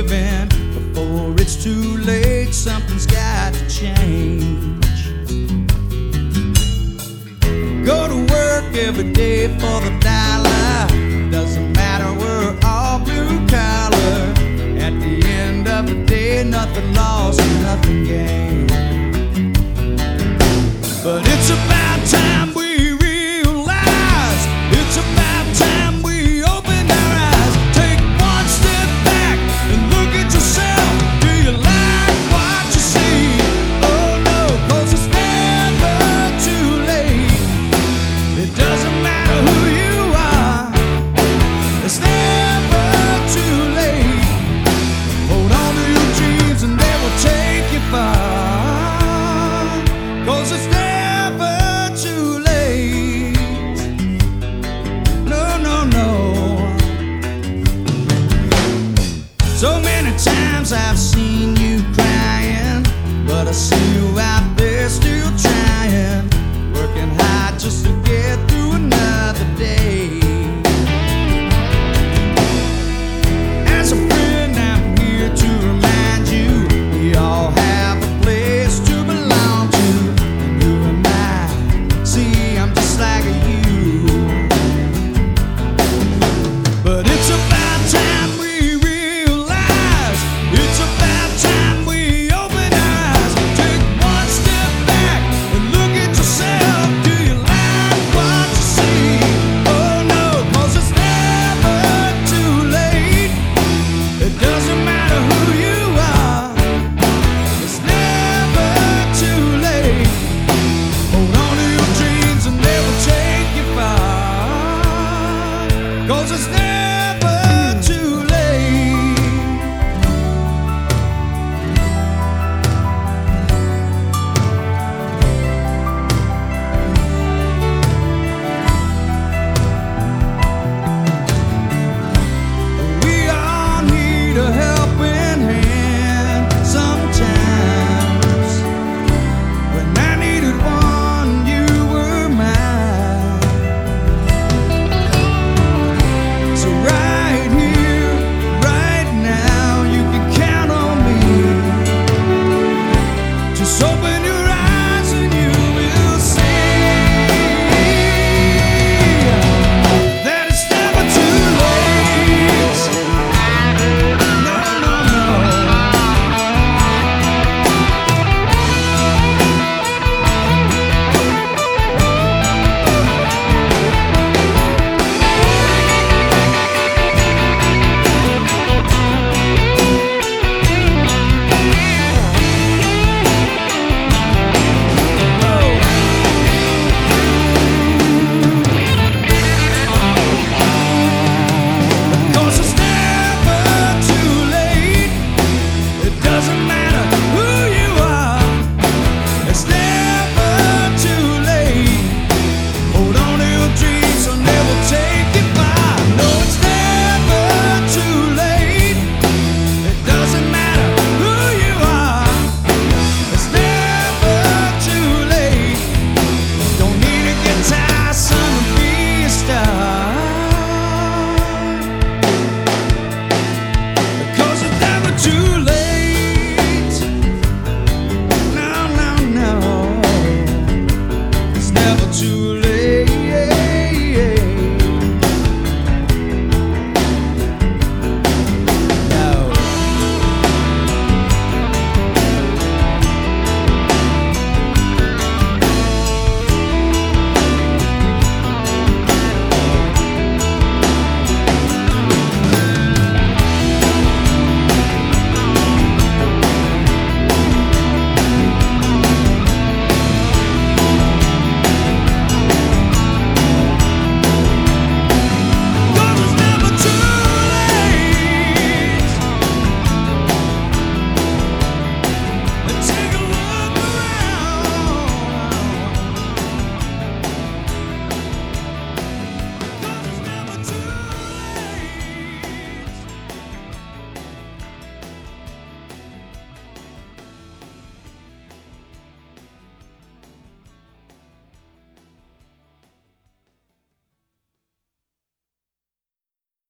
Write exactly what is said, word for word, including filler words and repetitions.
living before it's too late. Something's got to change. Go to work every day for the dollar. Doesn't matter, we're all blue collar. At the end of the day, nothing lost and nothing gained. But it's about time we realize, it's about time we open our eyes. Take one step back and look at yourself. Do you like what you see? Oh no, 'cause it's never too late. It doesn't matter who you are, it's never too late. Hold on to your dreams and they will take you far. 'Cause it's never too late. No, no, no. So many times I've seen you crying, but I see